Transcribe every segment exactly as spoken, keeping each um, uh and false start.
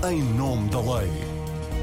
Em nome da lei.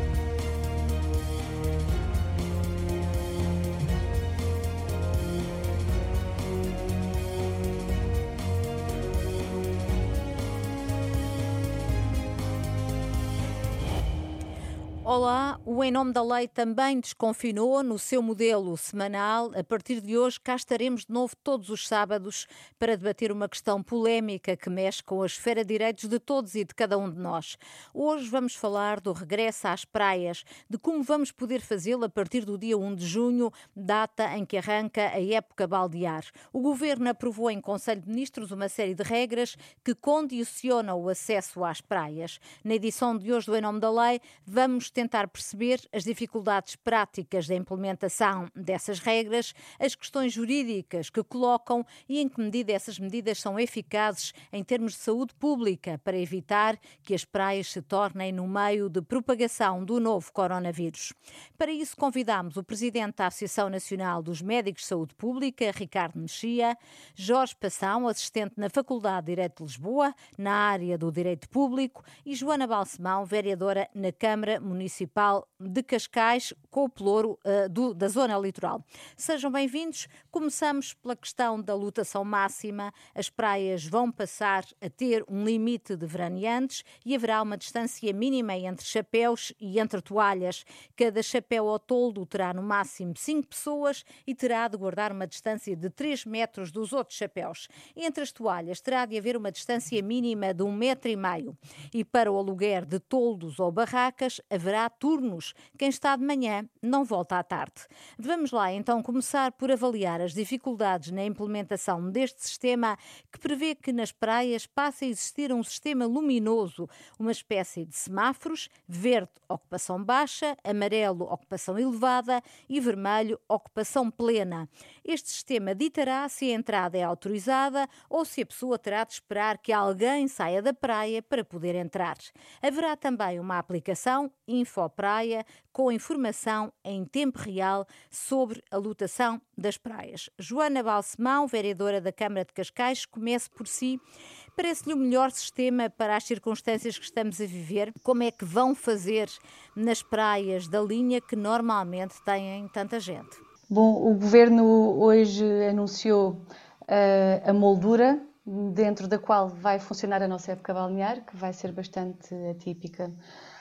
Olá, o Em Nome da Lei também desconfinou no seu modelo semanal. A partir de hoje, cá estaremos de novo todos os sábados para debater uma questão polémica que mexe com a esfera de direitos de todos e de cada um de nós. Hoje vamos falar do regresso às praias, de como vamos poder fazê-lo a partir do dia primeiro de junho, data em que arranca a época baldear. O Governo aprovou em Conselho de Ministros uma série de regras que condicionam o acesso às praias. Na edição de hoje do Em Nome da Lei, vamos ter tentar perceber as dificuldades práticas da implementação dessas regras, as questões jurídicas que colocam e em que medida essas medidas são eficazes em termos de saúde pública para evitar que as praias se tornem no meio de propagação do novo coronavírus. Para isso convidamos o presidente da Associação Nacional dos Médicos de Saúde Pública, Ricardo Mexia, Jorge Passão, assistente na Faculdade de Direito de Lisboa, na área do Direito Público, e Joana Balsemão, vereadora na Câmara Municipal de Cascais, com o Pelouro uh, do, da zona litoral. Sejam bem-vindos. Começamos pela questão da lotação máxima. As praias vão passar a ter um limite de veraneantes e haverá uma distância mínima entre chapéus e entre toalhas. Cada chapéu ou toldo terá no máximo cinco pessoas e terá de guardar uma distância de três metros dos outros chapéus. Entre as toalhas terá de haver uma distância mínima de um metro e meio. E para o aluguer de toldos ou barracas haverá turnos. Quem está de manhã não volta à tarde. Vamos lá então começar por avaliar as dificuldades na implementação deste sistema que prevê que nas praias passe a existir um sistema luminoso, uma espécie de semáforos: verde, ocupação baixa; amarelo, ocupação elevada; e vermelho, ocupação plena. Este sistema ditará se a entrada é autorizada ou se a pessoa terá de esperar que alguém saia da praia para poder entrar. Haverá também uma aplicação Infopraia, com informação em tempo real sobre a lotação das praias. Joana Balsemão, vereadora da Câmara de Cascais, comece por si. Parece-lhe o melhor sistema para as circunstâncias que estamos a viver? Como é que vão fazer nas praias da linha que normalmente têm tanta gente? Bom, o Governo hoje anunciou uh, a moldura dentro da qual vai funcionar a nossa época balnear, que vai ser bastante atípica.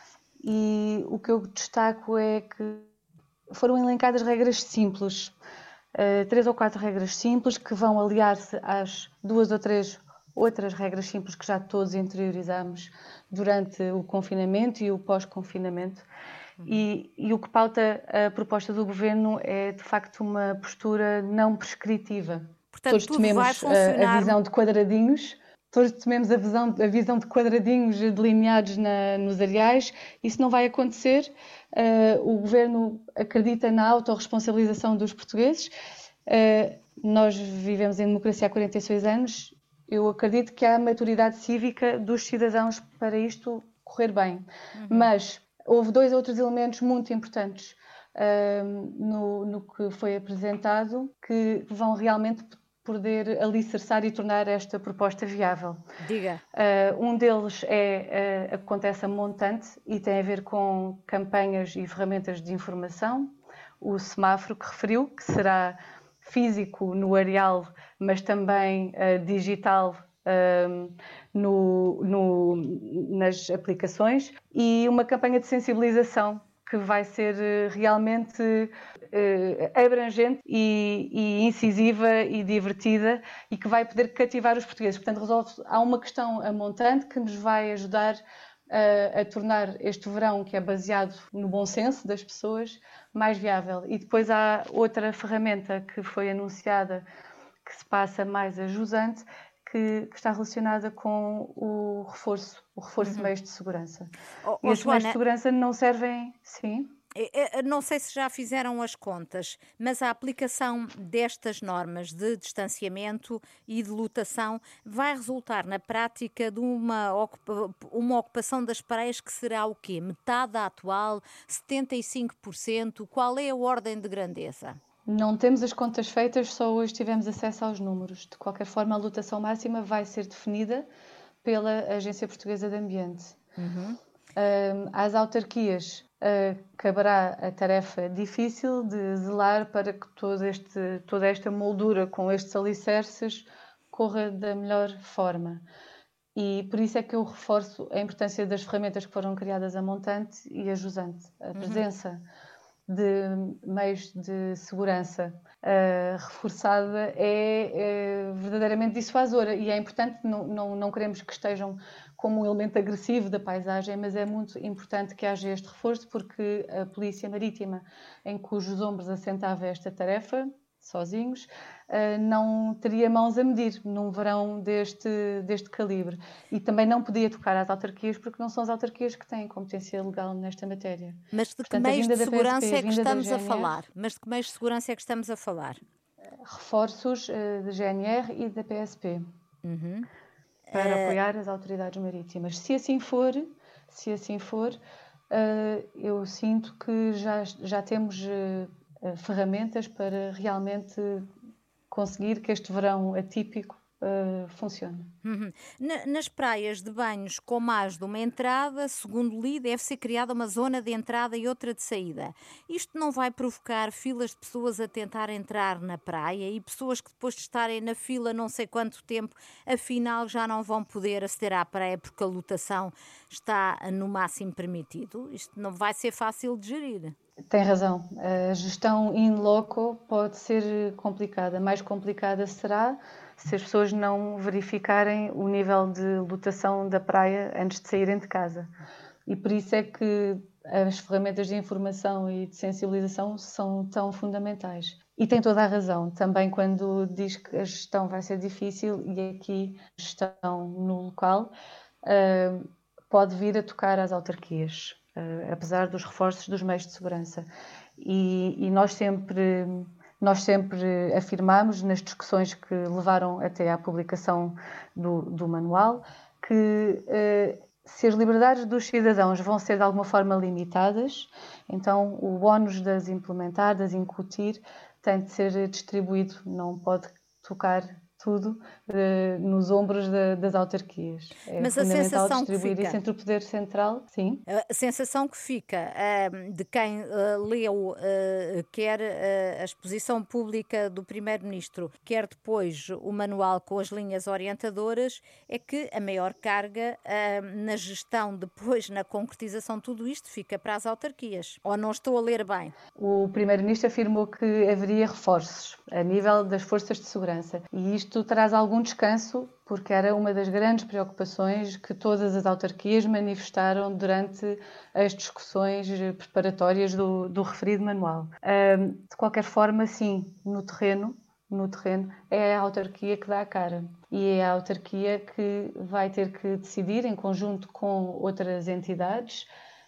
E o que eu destaco é que foram elencadas regras simples, uh, três ou quatro regras simples que vão aliar-se às duas ou três outras regras simples que já todos interiorizamos durante o confinamento e o pós-confinamento. Uhum. E, e o que pauta a proposta do Governo é, de facto, uma postura não prescritiva. Portanto, todos tememos a, a visão de quadradinhos. Todos tememos a visão, a visão de quadradinhos delineados na, nos areais. Isso não vai acontecer. Uh, o Governo acredita na autorresponsabilização dos portugueses. Uh, nós vivemos em democracia há quarenta e seis anos. Eu acredito que há maturidade cívica dos cidadãos para isto correr bem. Uhum. Mas houve dois outros elementos muito importantes uh, no, no que foi apresentado que vão realmente poder alicerçar e tornar esta proposta viável. Diga. Uh, um deles é, uh, acontece a montante e tem a ver com campanhas e ferramentas de informação. O semáforo que referiu, que será físico no areal, mas também uh, digital uh, no, no, nas aplicações. E uma campanha de sensibilização que vai ser realmente uh, abrangente e, e incisiva e divertida e que vai poder cativar os portugueses. Portanto, resolve, há uma questão a montante que nos vai ajudar uh, a tornar este verão, que é baseado no bom senso das pessoas, mais viável. E depois há outra ferramenta que foi anunciada, que se passa mais a jusante, que, que está relacionada com o reforço, o reforço uhum. de meios de segurança. Oh, e oh, esses Joana, meios de segurança não servem... Sim. Não sei se já fizeram as contas, mas a aplicação destas normas de distanciamento e de lotação vai resultar na prática de uma, ocupa, uma ocupação das praias que será o quê? Metade da atual? setenta e cinco por cento? Qual é a ordem de grandeza? Não temos as contas feitas, só hoje tivemos acesso aos números. De qualquer forma, a lotação máxima vai ser definida pela Agência Portuguesa de Ambiente. Uhum. Às autarquias caberá a tarefa difícil de zelar para que todo este, toda esta moldura com estes alicerces corra da melhor forma. E por isso é que eu reforço a importância das ferramentas que foram criadas a montante e a jusante. A presença uhum. de meios de segurança uh, reforçada é, é verdadeiramente dissuasora e é importante, não, não, não queremos que estejam como um elemento agressivo da paisagem, mas é muito importante que haja este reforço porque a Polícia Marítima, em cujos ombros assentava esta tarefa, sozinhos, não teria mãos a medir num verão deste, deste calibre. E também não podia tocar às autarquias, porque não são as autarquias que têm competência legal nesta matéria. Mas de Portanto, que meios de segurança P S P, é que estamos G N R, a falar? Mas de que meios de segurança é que estamos a falar? Reforços uh, da G N R e da P S P. Uhum. Para uh... apoiar as autoridades marítimas. Se assim for, se assim for, uh, eu sinto que já, já temos uh, ferramentas para realmente conseguir que este verão atípico uh, funcione. Uhum. Nas praias de banhos com mais de uma entrada, segundo li, deve ser criada uma zona de entrada e outra de saída. Isto não vai provocar filas de pessoas a tentar entrar na praia e pessoas que depois de estarem na fila não sei quanto tempo, afinal já não vão poder aceder à praia porque a lotação está no máximo permitido? Isto não vai ser fácil de gerir. Tem razão. A gestão in loco pode ser complicada. Mais complicada será se as pessoas não verificarem o nível de lotação da praia antes de saírem de casa. E por isso é que as ferramentas de informação e de sensibilização são tão fundamentais. E tem toda a razão, também quando diz que a gestão vai ser difícil e aqui a gestão no local uh, pode vir a tocar às autarquias. Uh, apesar dos reforços dos meios de segurança. E, e nós, sempre, nós sempre afirmamos, nas discussões que levaram até à publicação do, do manual, que uh, se as liberdades dos cidadãos vão ser de alguma forma limitadas, então o ónus de as implementar, de as incutir, tem de ser distribuído, não pode tocar tudo uh, nos ombros de, das autarquias. É Mas fundamental a sensação distribuir que fica, isso entre o poder central, sim. A sensação que fica uh, de quem uh, leu uh, quer uh, a exposição pública do Primeiro-Ministro, quer depois o manual com as linhas orientadoras, é que a maior carga uh, na gestão, depois na concretização de tudo isto, fica para as autarquias. Ou não estou a ler bem? O Primeiro-Ministro afirmou que haveria reforços a nível das forças de segurança e isto traz algum descanso, porque era uma das grandes preocupações que todas as autarquias manifestaram durante as discussões preparatórias do, do referido manual. Um, de qualquer forma, sim, no terreno, no terreno é a autarquia que dá a cara e é a autarquia que vai ter que decidir, em conjunto com outras entidades,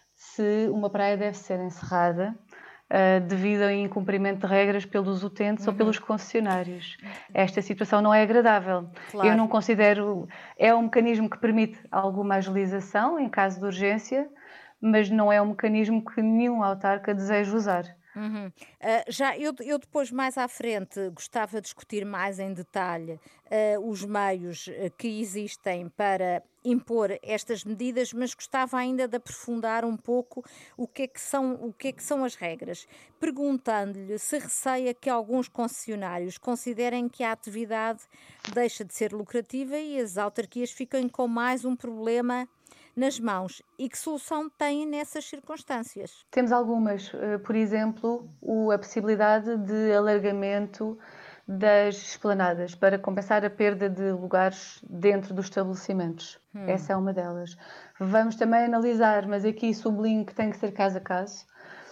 se uma praia deve ser encerrada Uh, devido ao incumprimento de regras pelos utentes uhum. ou pelos concessionários. Esta situação não é agradável. Claro. Eu não considero... É um mecanismo que permite alguma agilização em caso de urgência, mas não é um mecanismo que nenhum autarca deseja usar. Uhum. Uh, já eu, eu depois mais à frente gostava de discutir mais em detalhe uh, os meios que existem para impor estas medidas, mas gostava ainda de aprofundar um pouco o que é que são, o que é que são as regras, perguntando-lhe se receia que alguns concessionários considerem que a atividade deixa de ser lucrativa e as autarquias ficam com mais um problema nas mãos. E que solução têm nessas circunstâncias? Temos algumas. Por exemplo, a possibilidade de alargamento das esplanadas para compensar a perda de lugares dentro dos estabelecimentos. Hum. Essa é uma delas. Vamos também analisar, mas aqui sublinho que tem que ser caso a caso,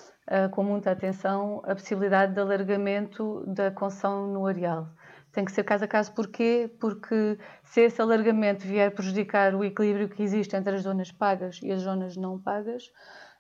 com muita atenção, a possibilidade de alargamento da concessão no areal. Tem que ser caso a caso. Porquê? Porque se esse alargamento vier prejudicar o equilíbrio que existe entre as zonas pagas e as zonas não pagas,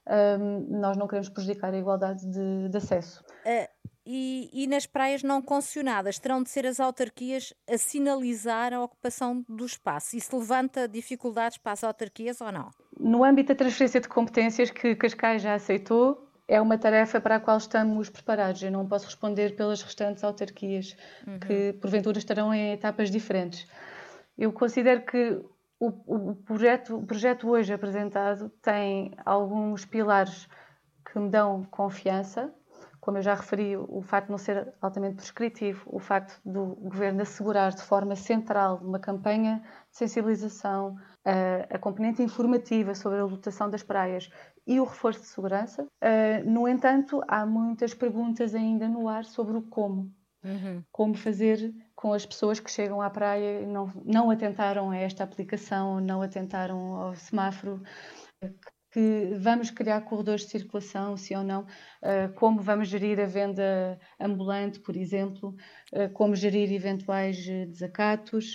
um, nós não queremos prejudicar a igualdade de, de acesso. Uh, e, e nas praias não concessionadas, terão de ser as autarquias a sinalizar a ocupação do espaço? Isso levanta dificuldades para as autarquias ou não? No âmbito da transferência de competências que Cascais já aceitou, é uma tarefa para a qual estamos preparados. Eu não posso responder pelas restantes autarquias, uhum. que porventura estarão em etapas diferentes. Eu considero que o, o, projeto, o projeto hoje apresentado tem alguns pilares que me dão confiança, como eu já referi, o facto de não ser altamente prescritivo, o facto do Governo assegurar de forma central uma campanha de sensibilização, a, a componente informativa sobre a lotação das praias e o reforço de segurança. No entanto, há muitas perguntas ainda no ar sobre o como. Uhum. Como fazer com as pessoas que chegam à praia e não, não atentaram a esta aplicação, não atentaram ao semáforo, que vamos criar corredores de circulação, sim ou não, como vamos gerir a venda ambulante, por exemplo, como gerir eventuais desacatos,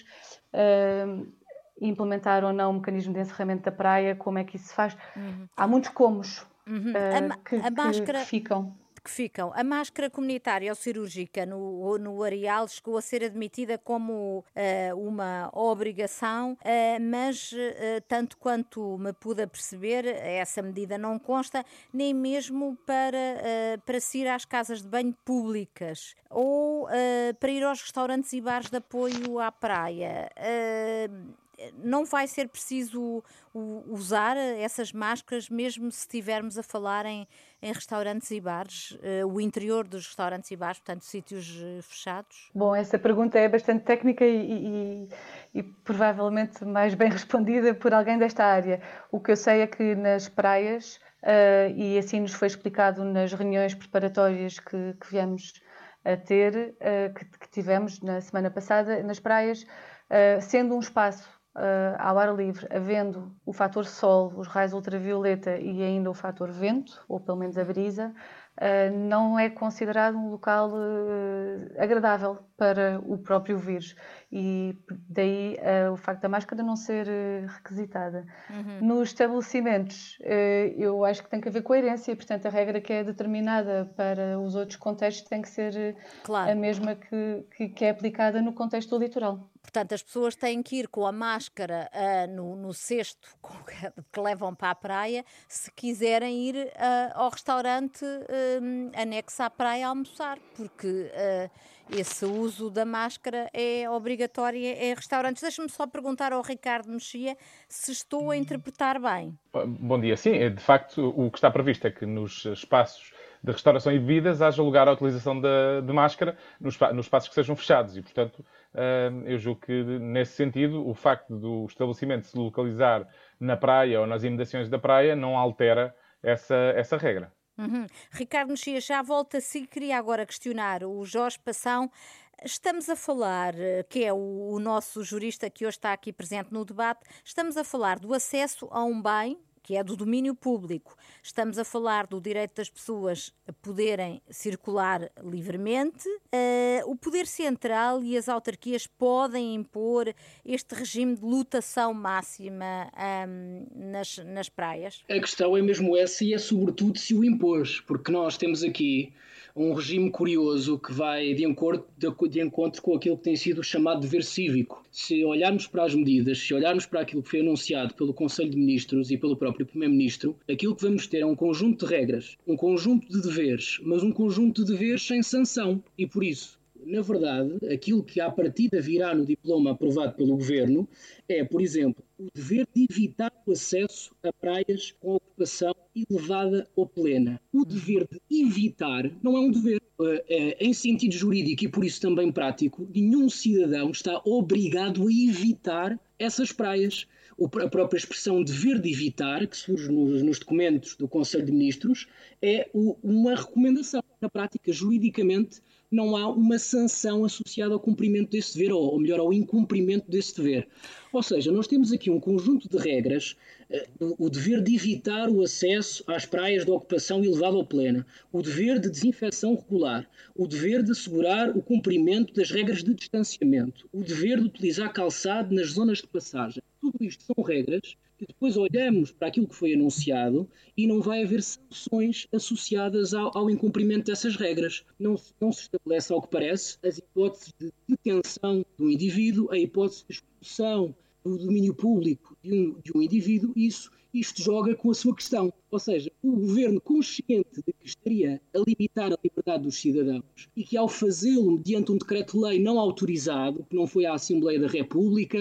implementar ou não o mecanismo de encerramento da praia, como é que isso se faz. Uhum. Há muitos comos uhum. uh, a, que, a máscara... que ficam. que ficam. A máscara comunitária ou cirúrgica no, no areal chegou a ser admitida como uh, uma obrigação, uh, mas uh, tanto quanto me pude aperceber, essa medida não consta, nem mesmo para, uh, para se ir às casas de banho públicas ou uh, para ir aos restaurantes e bares de apoio à praia. Uh, Não vai ser preciso usar essas máscaras, mesmo se estivermos a falar em, em restaurantes e bares, uh, o interior dos restaurantes e bares, portanto, sítios uh, fechados? Bom, essa pergunta é bastante técnica e, e, e provavelmente mais bem respondida por alguém desta área. O que eu sei é que nas praias, uh, e assim nos foi explicado nas reuniões preparatórias que, que viemos a ter, uh, que, que tivemos na semana passada, nas praias, uh, sendo um espaço Uh, ao ar livre, havendo o fator sol, os raios ultravioleta e ainda o fator vento, ou pelo menos a brisa, uh, não é considerado um local uh, agradável para o próprio vírus. E daí uh, o facto da máscara não ser uh, requisitada. Uhum. Nos estabelecimentos, uh, eu acho que tem que haver coerência, e, portanto, a regra que é determinada para os outros contextos tem que ser claro. A mesma que, que, que é aplicada no contexto do litoral. Portanto, as pessoas têm que ir com a máscara uh, no, no cesto que, que levam para a praia, se quiserem ir uh, ao restaurante uh, anexo à praia a almoçar, porque uh, esse uso da máscara é obrigatório em restaurantes. Deixa-me só perguntar ao Ricardo Mexia se estou a interpretar bem. Bom dia. Sim, de facto, o que está previsto é que nos espaços de restauração e bebidas haja lugar à utilização de, de máscara nos, nos espaços que sejam fechados e, portanto, eu julgo que, nesse sentido, o facto do estabelecimento se localizar na praia ou nas imediações da praia não altera essa, essa regra. Uhum. Ricardo Mexia, já volta a si. Queria agora questionar o Jorge Passão. Estamos a falar, que é o, o nosso jurista que hoje está aqui presente no debate, estamos a falar do acesso a um bem que é do domínio público. Estamos a falar do direito das pessoas a poderem circular livremente. Uh, o Poder Central e as autarquias podem impor este regime de lotação máxima um, nas, nas praias? A questão é mesmo essa e é sobretudo se o impôs, porque nós temos aqui um regime curioso que vai de encontro, de, de encontro com aquilo que tem sido chamado dever cívico. Se olharmos para as medidas, se olharmos para aquilo que foi anunciado pelo Conselho de Ministros e pelo próprio Primeiro-Ministro, aquilo que vamos ter é um conjunto de regras, um conjunto de deveres, mas um conjunto de deveres sem sanção. E por isso, na verdade, aquilo que à partida virá no diploma aprovado pelo Governo é, por exemplo, o dever de evitar o acesso a praias com ocupação elevada ou plena. O dever de evitar não é um dever. É, em sentido jurídico e por isso também prático, nenhum cidadão está obrigado a evitar essas praias. A própria expressão dever de evitar, que surge nos, nos documentos do Conselho de Ministros, é o, uma recomendação. Na prática, juridicamente, não há uma sanção associada ao cumprimento desse dever, ou, ou melhor, ao incumprimento desse dever. Ou seja, nós temos aqui um conjunto de regras, uh, o dever de evitar o acesso às praias de ocupação elevada ou plena, o dever de desinfecção regular, o dever de assegurar o cumprimento das regras de distanciamento, o dever de utilizar calçado nas zonas de passagem. Tudo isto são regras que depois olhamos para aquilo que foi anunciado e não vai haver sanções associadas ao, ao incumprimento dessas regras. Não, não se estabelece, ao que parece, as hipóteses de detenção de um indivíduo, a hipótese de expulsão do domínio público de um, de um indivíduo. Isso, isto joga com a sua questão. Ou seja, o governo, consciente de que estaria a limitar a liberdade dos cidadãos e que, ao fazê-lo mediante um decreto-lei não autorizado, que não foi à Assembleia da República,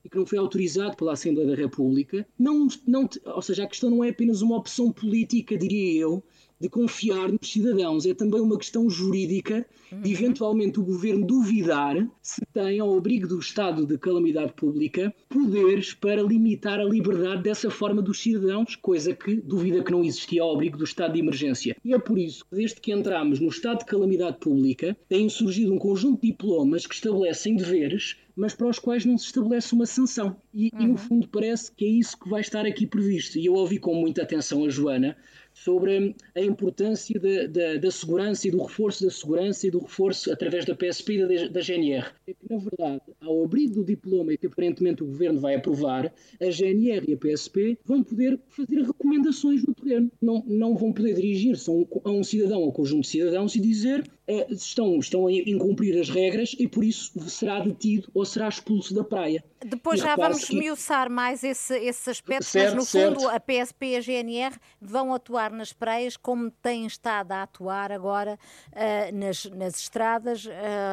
e que não foi autorizado pela Assembleia da República, não, não, ou seja, a questão não é apenas uma opção política, diria eu, de confiar nos cidadãos, é também uma questão jurídica de eventualmente o governo duvidar se tem, ao abrigo do estado de calamidade pública, poderes para limitar a liberdade dessa forma dos cidadãos, coisa que duvida que não existia ao abrigo do estado de emergência. E é por isso que, desde que entramos no estado de calamidade pública, tem surgido um conjunto de diplomas que estabelecem deveres, mas para os quais não se estabelece uma sanção. E, uhum. e, no fundo, parece que é isso que vai estar aqui previsto. E eu ouvi com muita atenção a Joana sobre a importância da, da, da segurança e do reforço da segurança e do reforço através da P S P e da, da G N R. É que, na verdade, ao abrigo do diploma que aparentemente o Governo vai aprovar, a G N R e a P S P vão poder fazer recomendações no terreno. Não, não vão poder dirigir-se a um, a um cidadão ou um conjunto de cidadãos e dizer eh, estão, estão a incumprir as regras e por isso será detido ou será expulso da praia. Depois e já vamos que... esmiuçar mais esse, esses aspectos, certo, mas no certo. fundo a P S P e a G N R vão atuar nas praias como têm estado a atuar agora uh, nas, nas estradas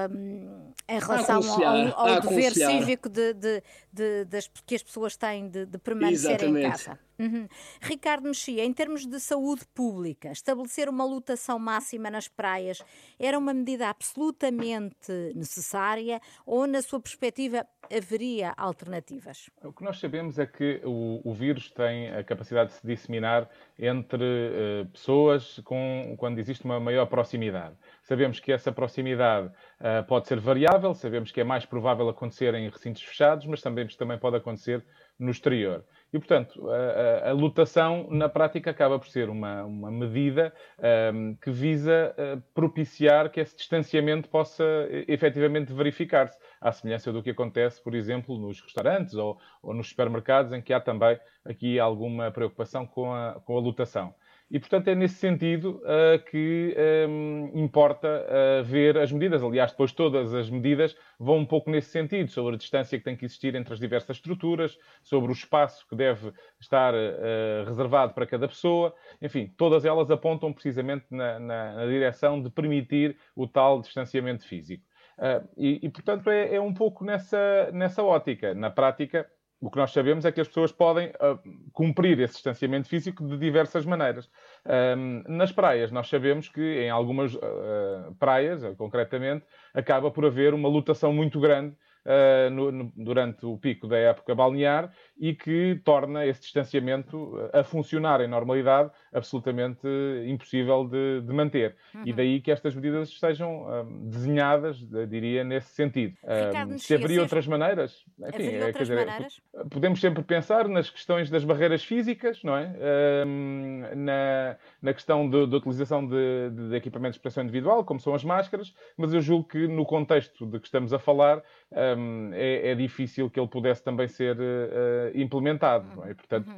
uh, em relação ao, ao dever cívico de, de, de, das, que as pessoas têm de, de permanecer Exatamente. em casa. Uhum. Ricardo Mexia, em termos de saúde pública, estabelecer uma lotação máxima nas praias era uma medida absolutamente necessária ou, na sua perspectiva, haveria alternativas? O que nós sabemos é que o, o vírus tem a capacidade de se disseminar entre uh, pessoas com, quando existe uma maior proximidade. Sabemos que essa proximidade uh, pode ser variável, sabemos que é mais provável acontecer em recintos fechados, mas sabemos que também pode acontecer no exterior. E, portanto, a, a, a lotação, na prática, acaba por ser uma, uma medida um, que visa uh, propiciar que esse distanciamento possa efetivamente verificar-se, à semelhança do que acontece, por exemplo, nos restaurantes ou, ou nos supermercados, em que há também aqui alguma preocupação com a, com a lotação. E, portanto, é nesse sentido uh, que um, importa uh, ver as medidas. Aliás, depois todas as medidas vão um pouco nesse sentido, sobre a distância que tem que existir entre as diversas estruturas, sobre o espaço que deve estar uh, reservado para cada pessoa. Enfim, todas elas apontam precisamente na, na, na direção de permitir o tal distanciamento físico. Uh, e, e, portanto, é, é um pouco nessa, nessa ótica. Na prática, o que nós sabemos é que as pessoas podem uh, cumprir esse distanciamento físico de diversas maneiras. Um, nas praias, nós sabemos que em algumas uh, praias, uh, concretamente, acaba por haver uma lotação muito grande uh, no, no, durante o pico da época balnear e que torna esse distanciamento uh, a funcionar em normalidade absolutamente uh, impossível de, de manter. Uhum. E daí que estas medidas sejam uh, desenhadas, uh, diria, nesse sentido. Uh, se haveria outras maneiras? Enfim, haveria é, outras quer dizer, maneiras? Podemos sempre pensar nas questões das barreiras físicas, não é? Um, na, na questão de, de utilização de, de equipamentos de proteção individual, como são as máscaras, mas eu julgo que no contexto de que estamos a falar um, é, é difícil que ele pudesse também ser uh, implementado, não é? Portanto,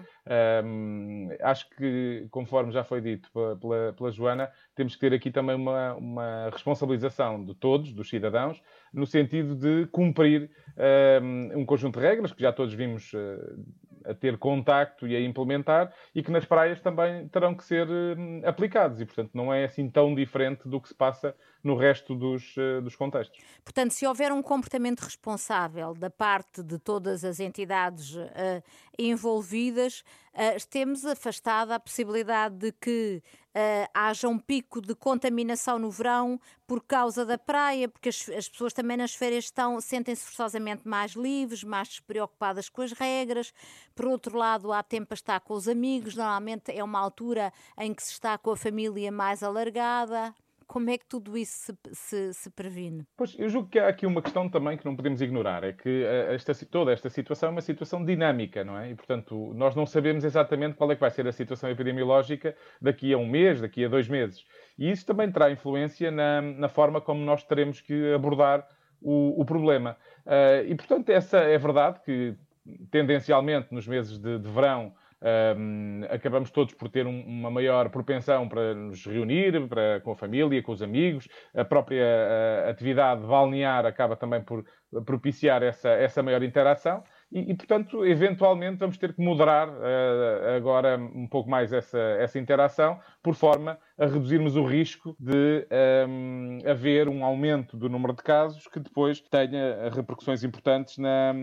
um, acho que, conforme já foi dito pela, pela Joana, temos que ter aqui também uma, uma responsabilização de todos, dos cidadãos, no sentido de cumprir um, um conjunto de regras que já todos vimos uh, a ter contacto e a implementar e que nas praias também terão que ser uh, aplicados e, portanto, não é assim tão diferente do que se passa no resto dos, uh, dos contextos. Portanto, se houver um comportamento responsável da parte de todas as entidades uh, envolvidas, uh, temos afastada a possibilidade de que uh, haja um pico de contaminação no verão por causa da praia, porque as, as pessoas também nas férias estão, sentem-se forçosamente mais livres, mais despreocupadas com as regras. Por outro lado, há tempo para estar com os amigos, normalmente é uma altura em que se está com a família mais alargada. Como é que tudo isso se, se, se previne? Pois, eu julgo que há aqui uma questão também que não podemos ignorar, é que esta, toda esta situação é uma situação dinâmica, não é? E, portanto, nós não sabemos exatamente qual é que vai ser a situação epidemiológica daqui a um mês, daqui a dois meses. E isso também terá influência na, na forma como nós teremos que abordar o, o problema. Uh, e, portanto, essa é verdade que, tendencialmente, nos meses de, de verão, Um, acabamos todos por ter um, uma maior propensão para nos reunir, para, com a família, com os amigos. A própria a, atividade balnear acaba também por propiciar essa, essa maior interação. e, e portanto, eventualmente vamos ter que moderar uh, agora um pouco mais essa, essa interação, por forma a reduzirmos o risco de um, haver um aumento do número de casos que depois tenha repercussões importantes na,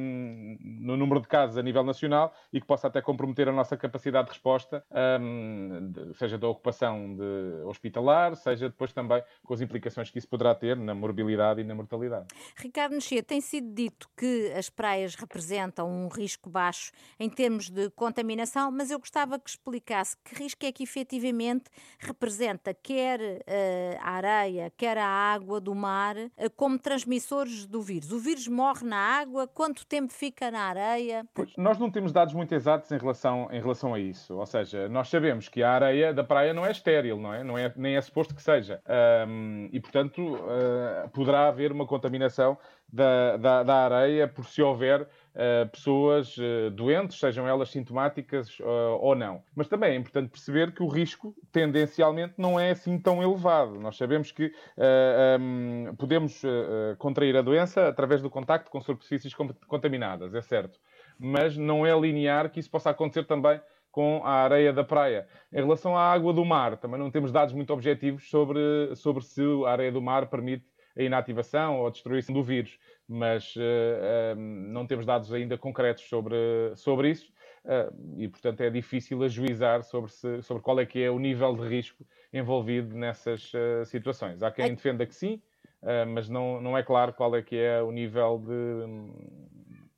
no número de casos a nível nacional e que possa até comprometer a nossa capacidade de resposta, um, de, seja da ocupação de hospitalar, seja depois também com as implicações que isso poderá ter na morbilidade e na mortalidade. Ricardo Mexia, tem sido dito que as praias representam um risco baixo em termos de contaminação, mas eu gostava que explicasse que risco é que efetivamente representa quer uh, a areia, quer a água do mar, uh, como transmissores do vírus. O vírus morre na água? Quanto tempo fica na areia? Pois, nós não temos dados muito exatos em relação, em relação a isso. Ou seja, nós sabemos que a areia da praia não é estéril, não é? Não é nem é suposto que seja. Um, e, portanto, uh, poderá haver uma contaminação da, da, da areia por se houver uh, pessoas uh, doentes, sejam elas sintomáticas uh, ou não. Mas também é importante perceber que o risco, tendencialmente, não é assim tão elevado. Nós sabemos que uh, um, podemos uh, contrair a doença através do contacto com superfícies contaminadas, é certo. Mas não é linear que isso possa acontecer também com a areia da praia. Em relação à água do mar, também não temos dados muito objetivos sobre, sobre se a areia do mar permite a inativação ou a destruição do vírus, mas uh, uh, não temos dados ainda concretos sobre, sobre isso uh, e, portanto, é difícil ajuizar sobre, se, sobre qual é que é o nível de risco envolvido nessas uh, situações. Há quem defenda que sim, uh, mas não, não é claro qual é que é o nível de um,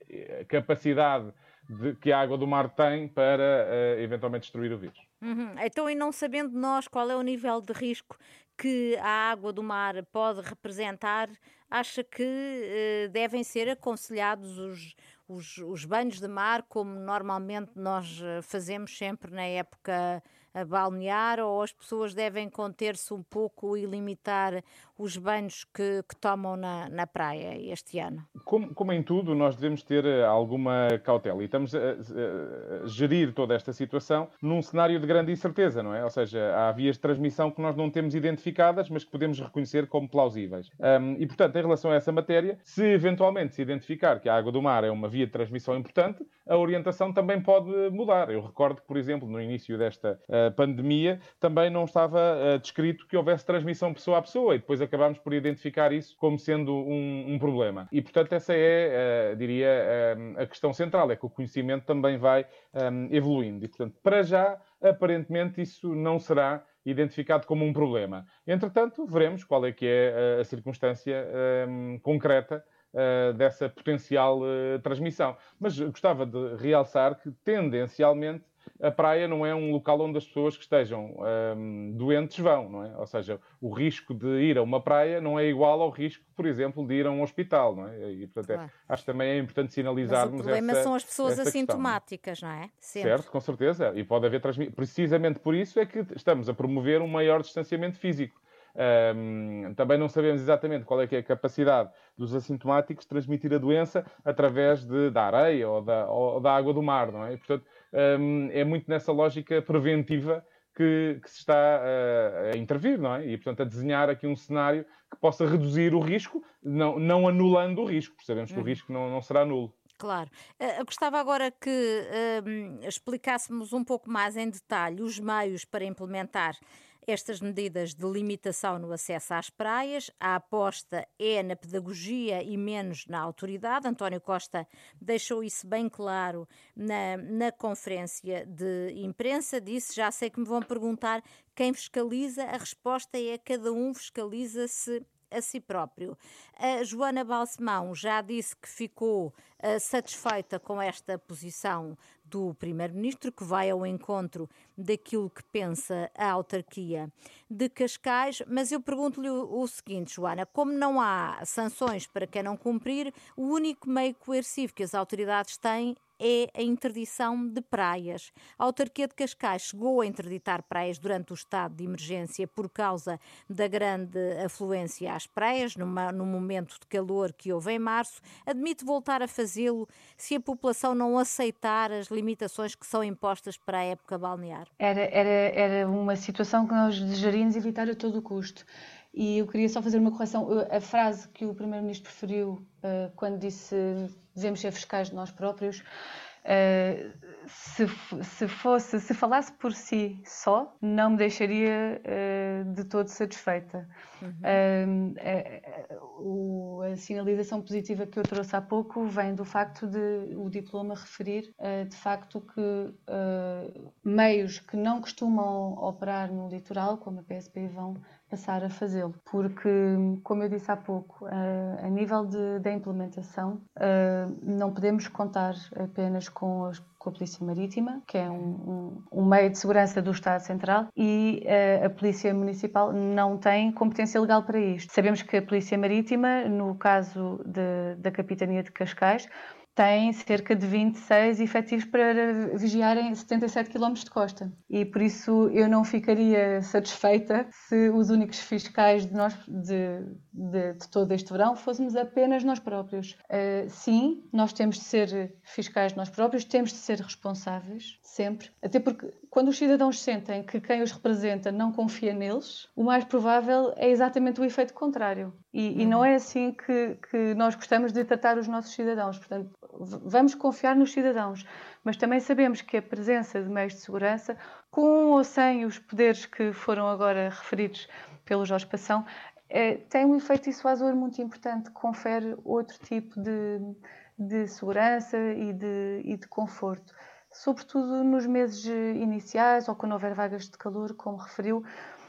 capacidade de, que a água do mar tem para uh, eventualmente destruir o vírus. Uhum. Então, e não sabendo nós qual é o nível de risco que a água do mar pode representar, acha que eh, devem ser aconselhados os, os, os banhos de mar, como normalmente nós fazemos sempre na época balnear, ou as pessoas devem conter-se um pouco e limitar os banhos que, que tomam na, na praia este ano? Como, como em tudo, nós devemos ter alguma cautela e estamos a, a, a gerir toda esta situação num cenário de grande incerteza, não é? Ou seja, há vias de transmissão que nós não temos identificadas, mas que podemos reconhecer como plausíveis. Um, e, portanto, em relação a essa matéria, se eventualmente se identificar que a água do mar é uma via de transmissão importante, a orientação também pode mudar. Eu recordo que, por exemplo, no início desta uh, pandemia, também não estava uh, descrito que houvesse transmissão pessoa a pessoa e depois acabámos por identificar isso como sendo um, um problema. E, portanto, essa é, uh, diria, uh, a questão central, é que o conhecimento também vai um, evoluindo. E, portanto, para já, aparentemente, isso não será identificado como um problema. Entretanto, veremos qual é que é a, a circunstância um, concreta uh, dessa potencial uh, transmissão. Mas gostava de realçar que, tendencialmente, a praia não é um local onde as pessoas que estejam um, doentes vão, não é? Ou seja, o risco de ir a uma praia não é igual ao risco, por exemplo, de ir a um hospital, não é? E, portanto, claro. é, acho que também é importante sinalizarmos essa. Mas o problema essa, são as pessoas assintomáticas, questão, não é? Sempre. Certo, com certeza. E pode haver transmissão. Precisamente por isso é que estamos a promover um maior distanciamento físico. Um, também não sabemos exatamente qual é que é a capacidade dos assintomáticos de transmitir a doença através de, da areia ou da, ou da água do mar, não é? E, portanto, um, é muito nessa lógica preventiva que, que se está a, a intervir, não é? E, portanto, a desenhar aqui um cenário que possa reduzir o risco, não, não anulando o risco, porque sabemos que uhum. o risco não, não será nulo. Claro. Uh, gostava agora que uh, explicássemos um pouco mais em detalhe os meios para implementar estas medidas de limitação no acesso às praias. A aposta é na pedagogia e menos na autoridade. António Costa deixou isso bem claro na, na conferência de imprensa. Disse, já sei que me vão perguntar quem fiscaliza. A resposta é cada um fiscaliza-se a si próprio. A Joana Balsemão já disse que ficou uh, satisfeita com esta posição do Primeiro-Ministro, que vai ao encontro daquilo que pensa a autarquia de Cascais, mas eu pergunto-lhe o, o seguinte, Joana, como não há sanções para quem não cumprir, o único meio coercivo que as autoridades têm é a interdição de praias. A autarquia de Cascais chegou a interditar praias durante o estado de emergência por causa da grande afluência às praias, numa, num momento de calor que houve em março. Admite voltar a fazê-lo se a população não aceitar as limitações que são impostas para a época balnear? Era, era, era uma situação que nós desejaríamos evitar a todo custo. E eu queria só fazer uma correção. A frase que o Primeiro-Ministro preferiu uh, quando disse devemos ser fiscais de nós próprios. Uh, se, se fosse, se falasse por si só, não me deixaria uh, de todo satisfeita. Uhum. Uh, a, a sinalização positiva que eu trouxe há pouco vem do facto de o diploma referir uh, de facto que uh, meios que não costumam operar no litoral, como a P S P, vão passar a fazê-lo, porque, como eu disse há pouco, a, a nível de, da implementação, uh, não podemos contar apenas com, as, com a Polícia Marítima, que é um, um, um meio de segurança do Estado Central, e uh, a Polícia Municipal não tem competência legal para isto. Sabemos que a Polícia Marítima, no caso de, da Capitania de Cascais, tem cerca de vinte e seis efetivos para vigiarem setenta e sete quilómetros de costa. E por isso eu não ficaria satisfeita se os únicos fiscais de, nós, de, de, de todo este verão fôssemos apenas nós próprios. Uh, sim, nós temos de ser fiscais de nós próprios, temos de ser responsáveis, sempre. Até porque quando os cidadãos sentem que quem os representa não confia neles, o mais provável é exatamente o efeito contrário. E, uhum. e não é assim que, que nós gostamos de tratar os nossos cidadãos. Portanto, vamos confiar nos cidadãos, mas também sabemos que a presença de meios de segurança, com ou sem os poderes que foram agora referidos pelo Jorge Passão, é, tem um efeito dissuasor muito importante, confere outro tipo de, de segurança e de, e de conforto. Sobretudo nos meses iniciais ou quando houver vagas de calor, como referiu.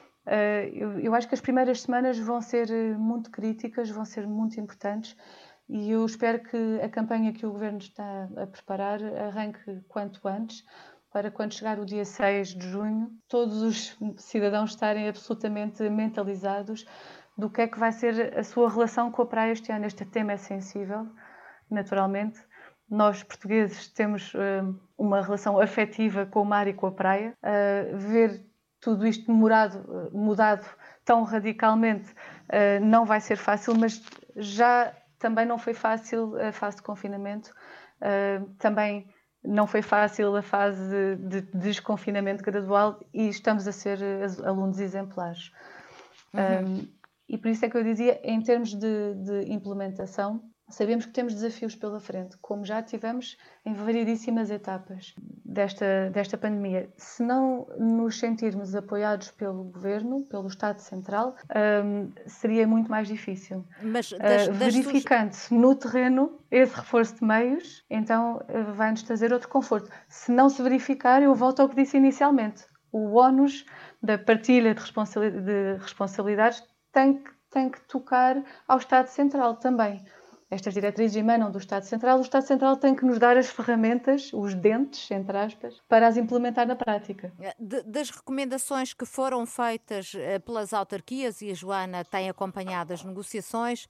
Eu, eu acho que as primeiras semanas vão ser muito críticas, vão ser muito importantes. E eu espero que a campanha que o Governo está a preparar arranque quanto antes, para quando chegar o dia seis de junho, todos os cidadãos estarem absolutamente mentalizados do que é que vai ser a sua relação com a praia este ano. Este tema é sensível, naturalmente. Nós, portugueses, temos uh, uma relação afetiva com o mar e com a praia. Uh, ver tudo isto mudado, uh, mudado tão radicalmente uh, não vai ser fácil, mas já... Também não foi fácil a fase de confinamento, uh, também não foi fácil a fase de desconfinamento gradual e estamos a ser alunos exemplares. Uhum. Um, e por isso é que eu dizia, em termos de, de implementação, sabemos que temos desafios pela frente, como já tivemos em variedíssimas etapas desta, desta pandemia. Se não nos sentirmos apoiados pelo Governo, pelo Estado Central, um, seria muito mais difícil. Mas das, uh, verificando-se das... no terreno esse reforço de meios, então uh, vai-nos trazer outro conforto. Se não se verificar, eu volto ao que disse inicialmente. O ónus da partilha de, responsabilidade, de responsabilidades tem que, tem que tocar ao Estado Central também. Estas diretrizes emanam do Estado Central. O Estado Central tem que nos dar as ferramentas, os dentes, entre aspas, para as implementar na prática. De, das recomendações que foram feitas uh, pelas autarquias, e a Joana tem acompanhado as negociações,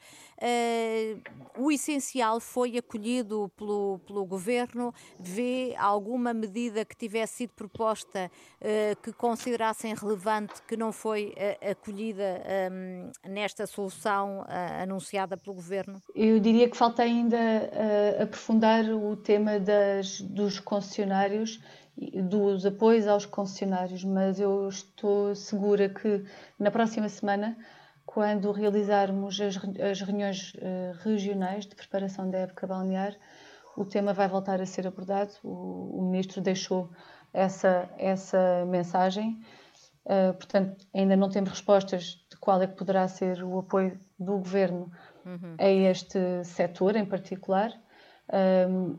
uh, o essencial foi acolhido pelo, pelo Governo. Vê alguma medida que tivesse sido proposta uh, que considerassem relevante, que não foi uh, acolhida um, nesta solução uh, anunciada pelo Governo? Eu diria que falta ainda uh, aprofundar o tema das, dos concessionários, dos apoios aos concessionários, mas eu estou segura que na próxima semana, quando realizarmos as, as reuniões uh, regionais de preparação da época balnear, o tema vai voltar a ser abordado. O, o Ministro deixou essa, essa mensagem, uh, portanto ainda não temos respostas de qual é que poderá ser o apoio do Governo Uhum. a este setor em particular, um,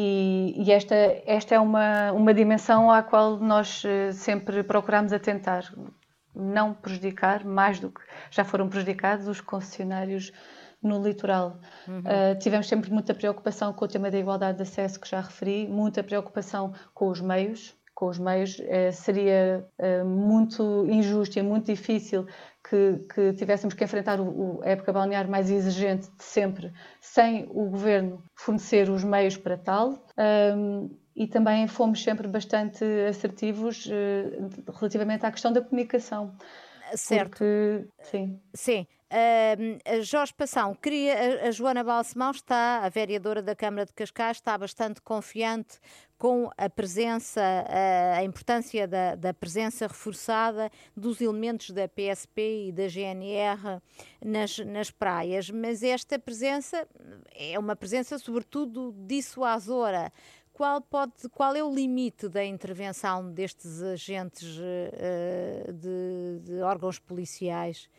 e, e esta, esta é uma, uma dimensão à qual nós sempre procuramos atentar, não prejudicar, mais do que já foram prejudicados, os concessionários no litoral. Uhum. Uh, tivemos sempre muita preocupação com o tema da igualdade de acesso, que já referi, muita preocupação com os meios, com os meios, uh, seria uh, muito injusto e muito difícil Que, que tivéssemos que enfrentar o, o, a época balnear mais exigente de sempre, sem o Governo fornecer os meios para tal. Um, e também fomos sempre bastante assertivos uh, relativamente à questão da comunicação. Certo. Porque, sim. Sim. Uh, Jorge Passão, queria, a, a Joana Balsemão está, a vereadora da Câmara de Cascais, está bastante confiante com a presença, a importância da, da presença reforçada dos elementos da P S P e da G N R nas, nas praias, mas esta presença é uma presença sobretudo dissuasora. Qual, pode, qual é o limite da intervenção destes agentes uh, de, de órgãos policiais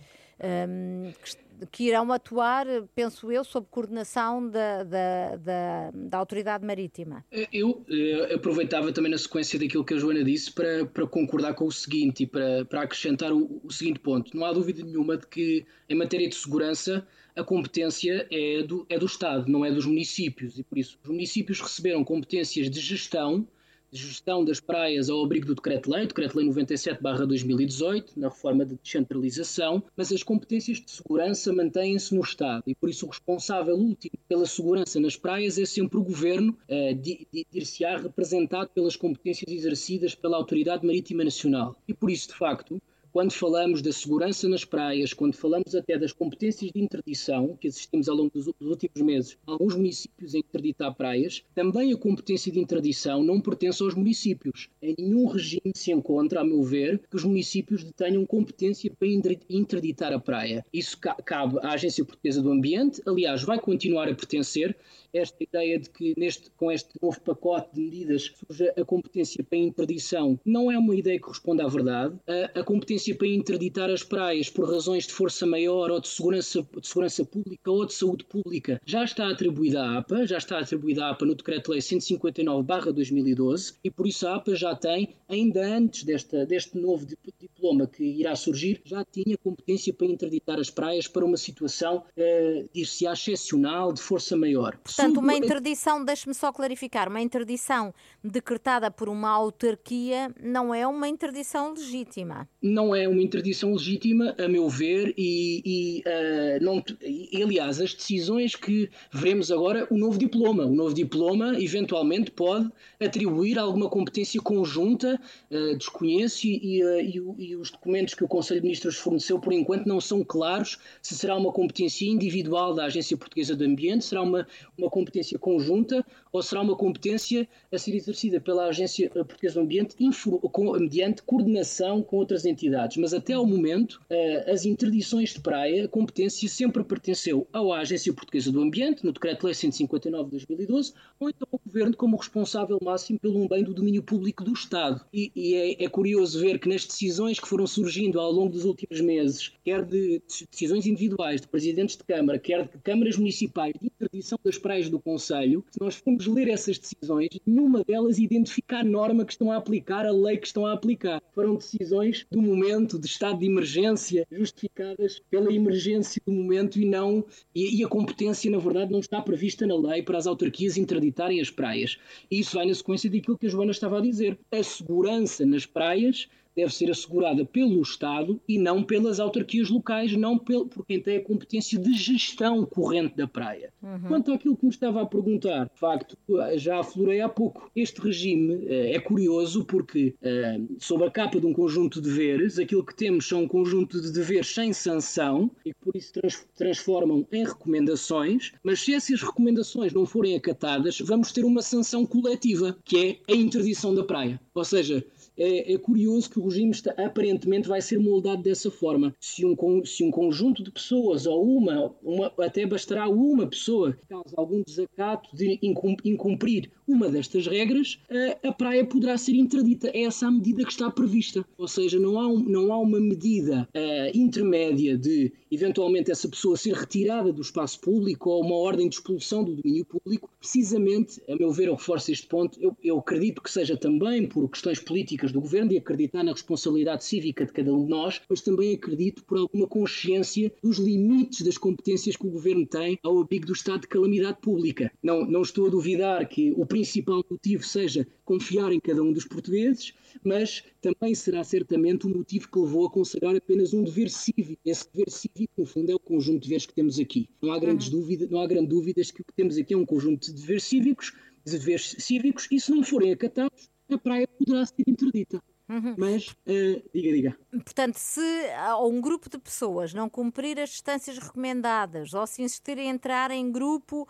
um, que, que irão atuar, penso eu, sob coordenação da, da, da, da Autoridade Marítima? Eu eh, aproveitava também na sequência daquilo que a Joana disse para, para concordar com o seguinte e para, para acrescentar o, o seguinte ponto. Não há dúvida nenhuma de que, em matéria de segurança, a competência é do, é do Estado, não é dos municípios, e por isso os municípios receberam competências de gestão, de gestão das praias ao abrigo do Decreto-Lei, Decreto-Lei noventa e sete barra dois mil e dezoito, na reforma de descentralização, mas as competências de segurança mantêm-se no Estado, e por isso o responsável último pela segurança nas praias é sempre o Governo, eh, dir-se-á representado pelas competências exercidas pela Autoridade Marítima Nacional. E por isso, de facto, quando falamos da segurança nas praias, quando falamos até das competências de interdição, que assistimos ao longo dos últimos meses, alguns municípios a interditar praias, também a competência de interdição não pertence aos municípios. Em nenhum regime se encontra, a meu ver, que os municípios detenham competência para interditar a praia. Isso cabe à Agência Portuguesa do Ambiente, aliás, vai continuar a pertencer. Esta ideia de que neste, com este novo pacote de medidas surge a competência para interdição não é uma ideia que responde à verdade. A, a competência para interditar as praias por razões de força maior ou de segurança, de segurança pública ou de saúde pública já está atribuída à APA, já está atribuída à APA no Decreto-Lei cento e cinquenta e nove barra dois mil e doze, e por isso a APA já tem, ainda antes desta, deste novo diploma que irá surgir, já tinha competência para interditar as praias para uma situação, eh, dir-se-á, excepcional, de força maior. Portanto, uma interdição, deixe-me só clarificar, uma interdição decretada por uma autarquia não é uma interdição legítima. Não é uma interdição legítima, a meu ver, e, e, uh, não, e aliás, as decisões que veremos agora, o novo diploma. O novo diploma, eventualmente, pode atribuir alguma competência conjunta, uh, desconheço, e, uh, e, e os documentos que o Conselho de Ministros forneceu, por enquanto, não são claros se será uma competência individual da Agência Portuguesa do Ambiente, será uma, uma competência conjunta ou será uma competência a ser exercida pela Agência Portuguesa do Ambiente com, mediante coordenação com outras entidades. Mas até ao momento, uh, as interdições de praia, a competência sempre pertenceu à Agência Portuguesa do Ambiente, no Decreto-Lei cento e cinquenta e nove de dois mil e doze, ou então ao Governo como responsável máximo pelo bem do domínio público do Estado. E, e é, é curioso ver que nas decisões que foram surgindo ao longo dos últimos meses, quer de decisões individuais de presidentes de Câmara, quer de câmaras municipais de interdição das praias do Conselho, se nós formos ler essas decisões, nenhuma delas identifica a norma que estão a aplicar, a lei que estão a aplicar. Foram decisões do momento, de estado de emergência, justificadas pela emergência do momento e não, e, e a competência, na verdade, não está prevista na lei para as autarquias interditarem as praias. E isso vai na sequência daquilo que a Joana estava a dizer. A segurança nas praias deve ser assegurada pelo Estado e não pelas autarquias locais, não por quem tem a competência de gestão corrente da praia. Uhum. Quanto àquilo que me estava a perguntar, de facto, já aflorei há pouco. Este regime uh, é curioso porque, uh, sob a capa de um conjunto de deveres, aquilo que temos são um conjunto de deveres sem sanção e que por isso trans- transformam em recomendações, mas se essas recomendações não forem acatadas, vamos ter uma sanção coletiva, que é a interdição da praia. Ou seja, É, é curioso que o regime está, aparentemente vai ser moldado dessa forma. Se um, se um conjunto de pessoas, ou uma, uma, até bastará uma pessoa que causa algum desacato de incumprir uma destas regras, a, a praia poderá ser interdita. É essa a medida que está prevista. Ou seja, não há, um, não há uma medida uh, intermédia de, eventualmente, essa pessoa ser retirada do espaço público ou uma ordem de expulsão do domínio público. Precisamente, a meu ver, eu reforço este ponto, eu, eu acredito que seja também por questões políticas do Governo, de acreditar na responsabilidade cívica de cada um de nós, mas também acredito por alguma consciência dos limites das competências que o Governo tem ao abrigo do estado de calamidade pública. Não, não estou a duvidar que o principal motivo seja confiar em cada um dos portugueses, mas também será certamente um motivo que levou a consagrar apenas um dever cívico. Esse dever cívico, no fundo, é o conjunto de deveres que temos aqui. Não há grandes uhum. dúvidas, não há grandes dúvidas que o que temos aqui é um conjunto de deveres cívicos, de deveres cívicos, e se não forem acatados, a praia poderá ser interdita. Uhum. Mas, uh, diga, diga. Portanto, se um grupo de pessoas não cumprir as distâncias recomendadas, ou se insistirem em entrar em grupo,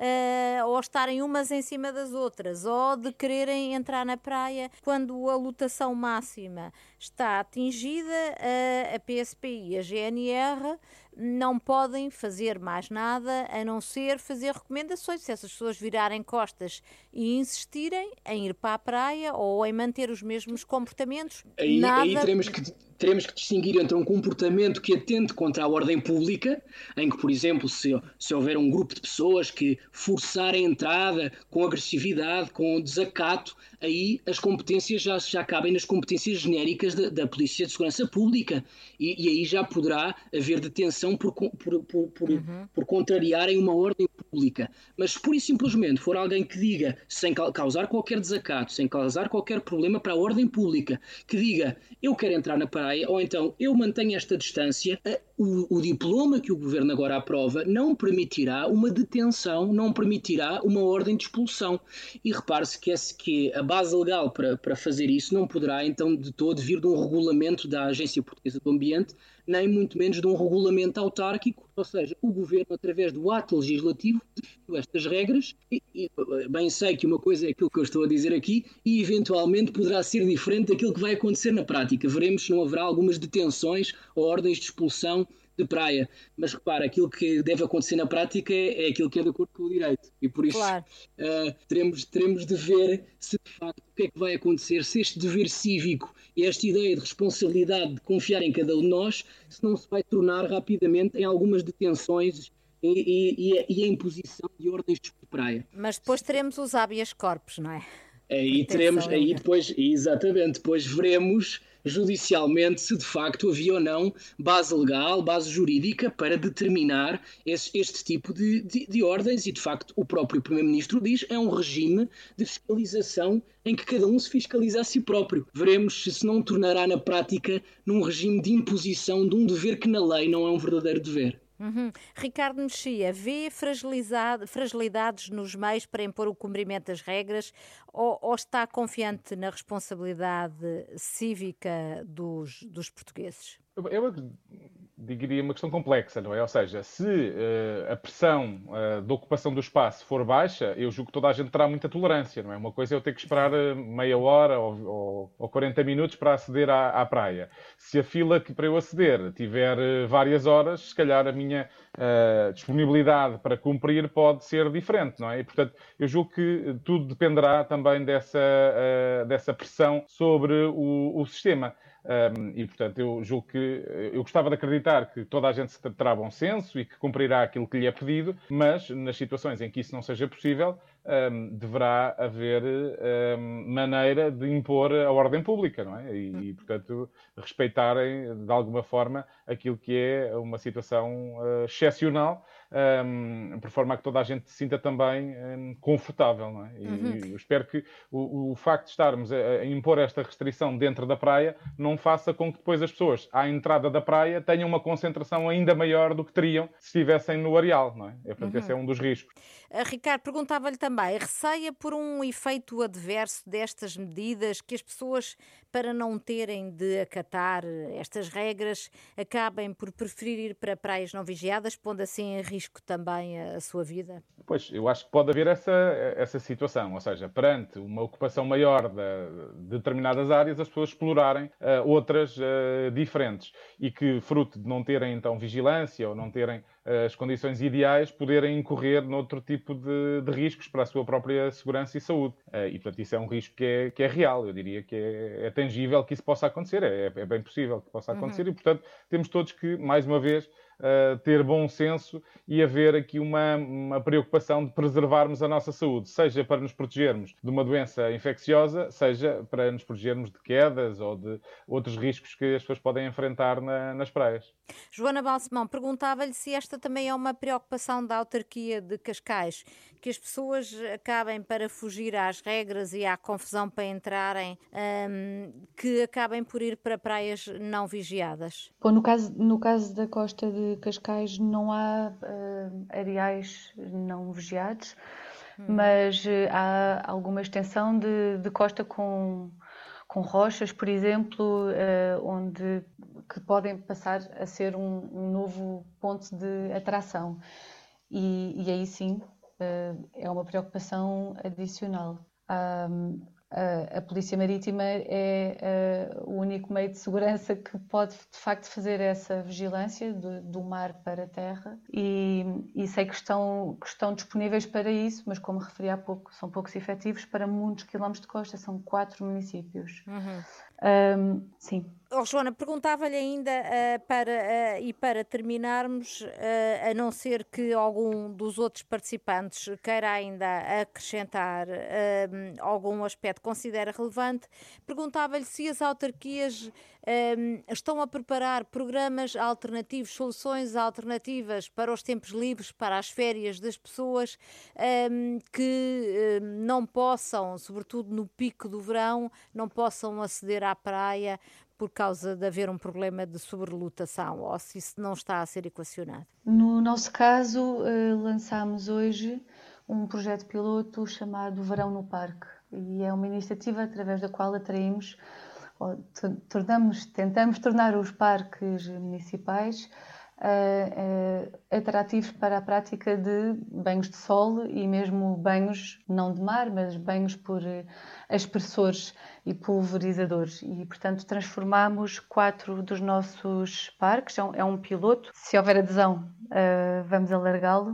uh, ou estarem umas em cima das outras, ou de quererem entrar na praia quando a lotação máxima está atingida, uh, a P S P e a G N R não podem fazer mais nada a não ser fazer recomendações. Se essas pessoas virarem costas e insistirem em ir para a praia ou em manter os mesmos comportamentos, aí, nada... aí teremos que teremos que distinguir entre um comportamento que atente contra a ordem pública, em que, por exemplo, se, se houver um grupo de pessoas que forçarem a entrada com agressividade, com desacato, aí as competências já, já cabem nas competências genéricas da, da Polícia de Segurança Pública e, e aí já poderá haver detenção por, por, por, por, uhum. por contrariarem uma ordem pública. Mas, pura e simplesmente, for alguém que diga, sem causar qualquer desacato, sem causar qualquer problema para a ordem pública, que diga, eu quero entrar na praia, ou então eu mantenho esta distância, o, o diploma que o governo agora aprova não permitirá uma detenção, não permitirá uma ordem de expulsão. E repare-se que, esse, que a base legal para, para fazer isso não poderá então de todo vir de um regulamento da Agência Portuguesa do Ambiente, nem muito menos de um regulamento autárquico, ou seja, o governo, através do ato legislativo, definiu estas regras, e, e bem sei que uma coisa é aquilo que eu estou a dizer aqui, e eventualmente poderá ser diferente daquilo que vai acontecer na prática. Veremos se não haverá algumas detenções ou ordens de expulsão de praia, mas repara, aquilo que deve acontecer na prática é, é aquilo que é de acordo com o direito, e por isso claro. uh, teremos, teremos de ver se de facto o que é que vai acontecer, se este dever cívico e esta ideia de responsabilidade de confiar em cada um de nós, se não se vai tornar rapidamente em algumas detenções e, e, e a imposição de ordens de praia. Mas depois teremos os habeas corpus, não é? Aí teremos, aí depois, exatamente, depois veremos judicialmente se de facto havia ou não base legal, base jurídica para determinar esse, este tipo de, de, de ordens, e de facto o próprio Primeiro-Ministro diz é um regime de fiscalização em que cada um se fiscaliza a si próprio. Veremos se se não tornará na prática num regime de imposição de um dever que na lei não é um verdadeiro dever. Uhum. Ricardo Mexia, vê fragilidades nos meios para impor o cumprimento das regras ou, ou está confiante na responsabilidade cívica dos, dos portugueses? Eu diria uma questão complexa, não é? Ou seja, se uh, a pressão uh, da ocupação do espaço for baixa, eu julgo que toda a gente terá muita tolerância, não é? Uma coisa é eu ter que esperar meia hora ou, ou, ou quarenta minutos para aceder à, à praia. Se a fila que para eu aceder tiver uh, várias horas, se calhar a minha uh, disponibilidade para cumprir pode ser diferente, não é? E, portanto, eu julgo que tudo dependerá também dessa, uh, dessa pressão sobre o, o sistema. Um, e, portanto, eu julgo que eu gostava de acreditar que toda a gente terá bom senso e que cumprirá aquilo que lhe é pedido, mas nas situações em que isso não seja possível, um, deverá haver um, maneira de impor a ordem pública, não é? E, e, portanto, respeitarem de alguma forma aquilo que é uma situação uh, excepcional, um, por forma a que toda a gente se sinta também um, confortável, não é? E uhum. eu espero que o, o facto de estarmos a, a impor esta restrição dentro da praia não faça com que depois as pessoas, à entrada da praia, tenham uma concentração ainda maior do que teriam se estivessem no areal, não é? E, portanto, uhum. esse é um dos riscos. Uh, Ricardo, perguntava-lhe também, receia por um efeito adverso destas medidas, que as pessoas, para não terem de acatar estas regras, acabem por preferir ir para praias não vigiadas, pondo assim em risco também a sua vida? Pois, eu acho que pode haver essa, essa situação, ou seja, perante uma ocupação maior de, de determinadas áreas, as pessoas explorarem uh, outras uh, diferentes e que, fruto de não terem então vigilância ou não terem uh, as condições ideais, poderem incorrer noutro tipo de, de riscos para a sua própria segurança e saúde. Uh, e, portanto, isso é um risco que é, que é real, eu diria que é, é tangível que isso possa acontecer, é, é bem possível que possa acontecer uhum. e, portanto, temos todos que, mais uma vez, Uh, ter bom senso e haver aqui uma, uma preocupação de preservarmos a nossa saúde, seja para nos protegermos de uma doença infecciosa, seja para nos protegermos de quedas ou de outros riscos que as pessoas podem enfrentar na, nas praias. Joana Balsemão, perguntava-lhe se esta também é uma preocupação da autarquia de Cascais, que as pessoas acabem, para fugir às regras e à confusão para entrarem, um, que acabem por ir para praias não vigiadas. Bom, no caso, no caso da costa de Cascais não há uh, areais não vigiados, hum. mas uh, há alguma extensão de, de costa com, com rochas, por exemplo, onde, que podem passar a ser um, um novo ponto de atração. E, e aí sim, é uma preocupação adicional. Um, A, a Polícia Marítima é uh, o único meio de segurança que pode, de facto, fazer essa vigilância do, do mar para a terra e, e sei que estão, que estão disponíveis para isso, mas como referi há pouco, são poucos efetivos para muitos quilómetros de costa, são quatro municípios. Uhum. Um, sim. Oh, Joana, perguntava-lhe ainda, uh, para, uh, e para terminarmos, uh, a não ser que algum dos outros participantes queira ainda acrescentar uh, algum aspecto que considera relevante, perguntava-lhe se as autarquias uh, estão a preparar programas alternativos, soluções alternativas para os tempos livres, para as férias das pessoas uh, que uh, não possam, sobretudo no pico do verão, não possam aceder à praia por causa de haver um problema de sobrelotação, ou se isso não está a ser equacionado? No nosso caso, lançámos hoje um projeto piloto chamado Verão no Parque, e é uma iniciativa através da qual atraímos, tornamos, tentamos tornar os parques municipais Uh, uh, atrativos para a prática de banhos de sol e mesmo banhos, não de mar, mas banhos por uh, aspersores e pulverizadores. E, portanto, transformamos quatro dos nossos parques, é um, é um piloto. Se houver adesão, uh, vamos alargá-lo.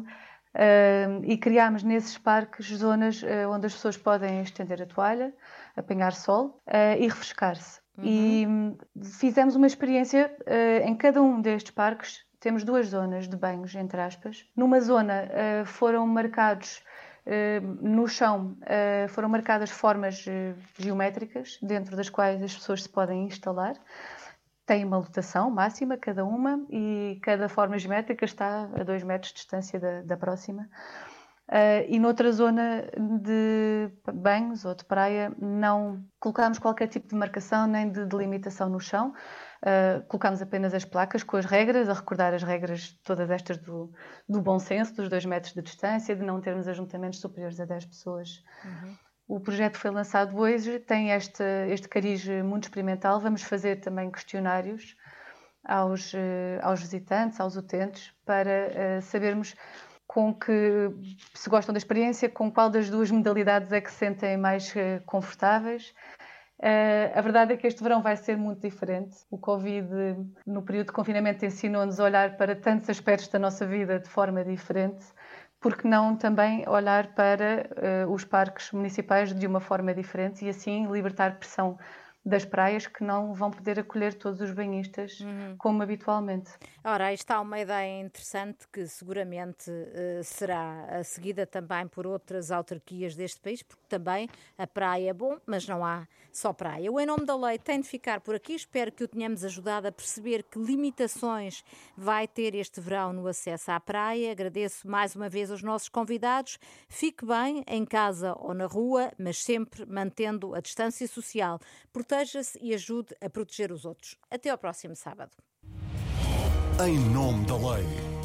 Uh, e criámos nesses parques zonas uh, onde as pessoas podem estender a toalha, apanhar sol uh, e refrescar-se. Uhum. E um, fizemos uma experiência uh, em cada um destes parques. Temos duas zonas de banhos, entre aspas. Numa zona uh, foram marcados, uh, no chão, uh, foram marcadas formas uh, geométricas, dentro das quais as pessoas se podem instalar. Tem uma lotação máxima, cada uma, e cada forma geométrica está a dois metros de distância da, da próxima. Uh, e noutra zona de banhos ou de praia não colocámos qualquer tipo de marcação nem de delimitação no chão. Uh, colocámos apenas as placas com as regras, a recordar as regras todas estas do, do bom senso, dos dois metros de distância, de não termos ajuntamentos superiores a dez pessoas. Uhum. O projeto foi lançado hoje, tem este, este cariz muito experimental. Vamos fazer também questionários aos, uh, aos visitantes, aos utentes, para uh, sabermos com que, se gostam da experiência, com qual das duas modalidades é que se sentem mais uh, confortáveis. Uh, a verdade é que este verão vai ser muito diferente. O Covid, no período de confinamento, ensinou-nos a olhar para tantos aspectos da nossa vida de forma diferente, porque não também olhar para uh, os parques municipais de uma forma diferente e assim libertar pressão das praias que não vão poder acolher todos os banhistas uhum. como habitualmente. Ora, aí está uma ideia interessante que seguramente uh, será seguida também por outras autarquias deste país, porque também a praia é bom, mas não há só praia. O Em Nome da Lei tem de ficar por aqui. Espero que o tenhamos ajudado a perceber que limitações vai ter este verão no acesso à praia. Agradeço mais uma vez aos nossos convidados. Fique bem em casa ou na rua, mas sempre mantendo a distância social. Proteja-se e ajude a proteger os outros. Até ao próximo sábado. Em Nome da Lei.